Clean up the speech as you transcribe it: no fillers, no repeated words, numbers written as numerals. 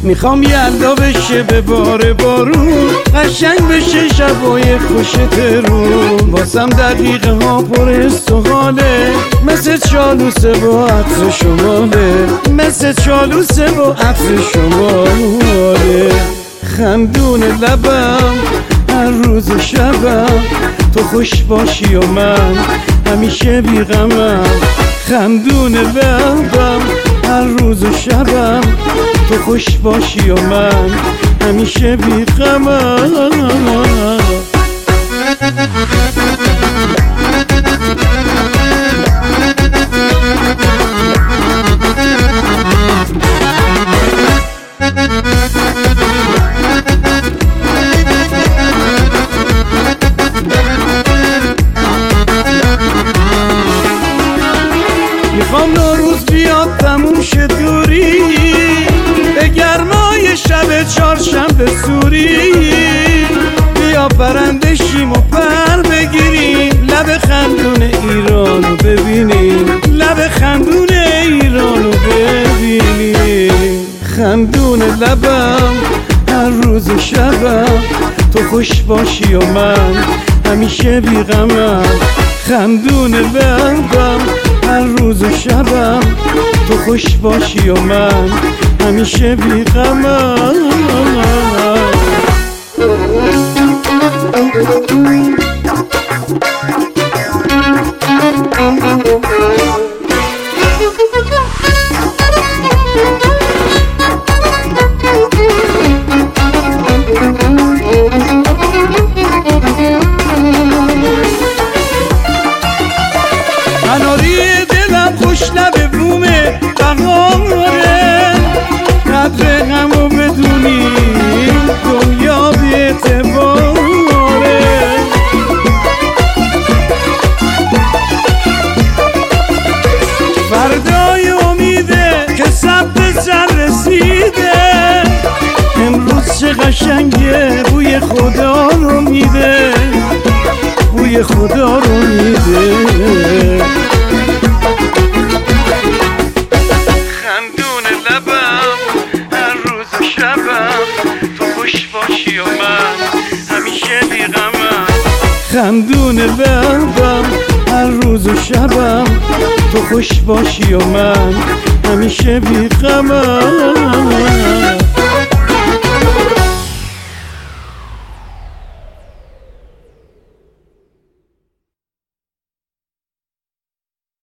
میخوام یلدا بشه به بار بارون، قشنگ بشه شبای خوش ترون، واسم دقیقه ها پر است و حاله، مثل چالوسه و عطر شماله، مثل چالوسه و عطر شماله. خندون لبم هر روز و شبم، تو خوش باشی و من همیشه بیغمم. خندون لبم هر روز و شبم، تو خوش باشی و من همیشه بیغمم. میخوام نوروز بیاد تموم شه دوری، به گرمای شب چهارشنبه سوری، بیا پرنده شیم و پر بگیریم، لب خندون ایرانو ببینیم، لب خندون ایرانو ببینیم. خندون لبم هر روز و شبم، تو خوش باشی و من همیشه بیغمم. خندون لبم هر روز و شبم، تو خوش باشی و من همیشه بیغمم. قناری دلم خوش لب بومه بهاره، قدر غمو بدونی دنیا بی اعتباره. فردای امیده که ثبت سر رسیده، امروز چه قشنگه بوی خدا رو میده، بوی خدا رو میده. خندون لبم هر روز و شبم، تو خوش باشی و من همیشه بیغمم. خندون لبم هر روز و شبم، تو خوش باشی و من همیشه بیغمم.